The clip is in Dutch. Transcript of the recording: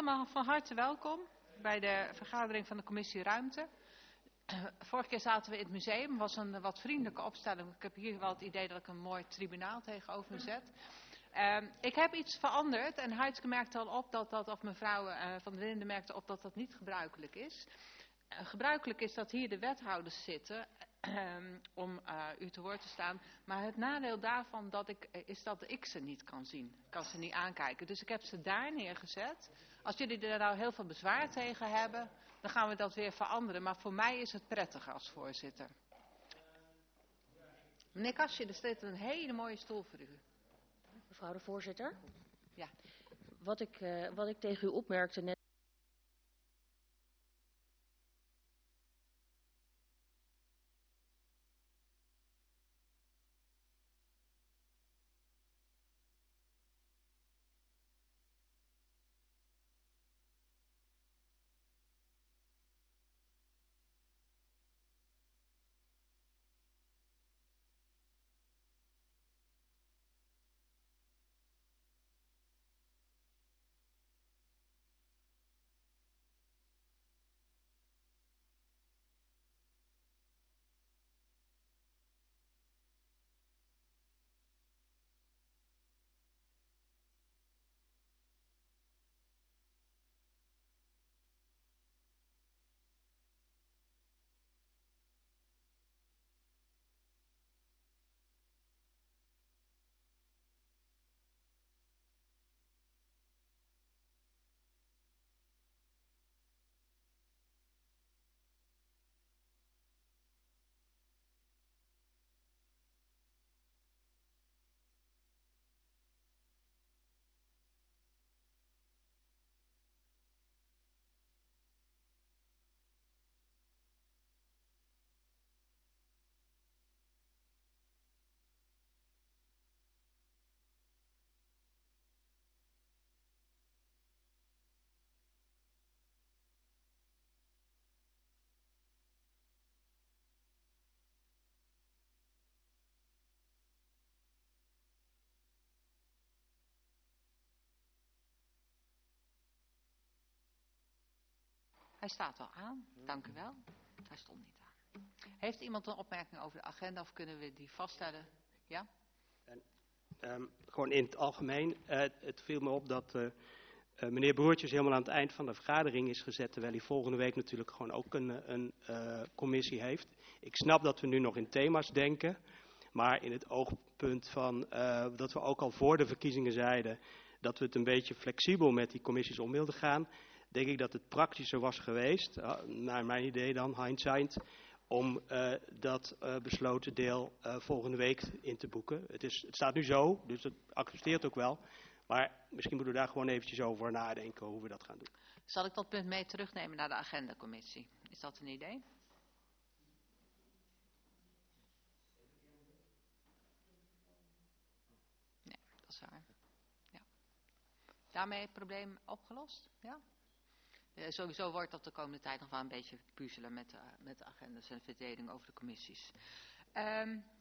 allemaal van harte welkom bij de vergadering van de commissie Ruimte. Vorige keer zaten we in het museum, het was een wat vriendelijke opstelling. Ik heb hier wel het idee dat ik een mooi tribunaal tegenover me zet. Ik heb iets veranderd en Heidske merkte al op of mevrouw Van der Linden merkte op dat dat niet gebruikelijk is. Gebruikelijk is dat hier de wethouders zitten om u te woord te staan. Maar het nadeel daarvan is dat ik ze niet kan zien. Ik kan ze niet aankijken. Dus ik heb ze daar neergezet. Als jullie er nou heel veel bezwaar tegen hebben, dan gaan we dat weer veranderen. Maar voor mij is het prettig als voorzitter. Meneer Kastje, er staat een hele mooie stoel voor u. Mevrouw de voorzitter. Ja. Wat ik tegen u opmerkte net. Hij staat al aan, dank u wel. Hij stond niet aan. Heeft iemand een opmerking over de agenda of kunnen we die vaststellen? Ja? Gewoon in het algemeen, het viel me op dat meneer Broertjes helemaal aan het eind van de vergadering is gezet, terwijl hij volgende week natuurlijk gewoon ook een commissie heeft. Ik snap dat we nu nog in thema's denken, maar in het oogpunt van dat we ook al voor de verkiezingen zeiden dat we het een beetje flexibel met die commissies om wilden gaan, denk ik dat het praktischer was geweest, naar mijn idee dan, hindsight, om dat besloten deel volgende week in te boeken. Het staat nu zo, dus dat accepteert ook wel. Maar misschien moeten we daar gewoon eventjes over nadenken hoe we dat gaan doen. Zal ik dat punt mee terugnemen naar de agendacommissie? Is dat een idee? Nee, dat is waar. Ja. Daarmee het probleem opgelost? Ja? Sowieso wordt dat de komende tijd nog wel een beetje puzzelen met de agendas en de verdeling over de commissies.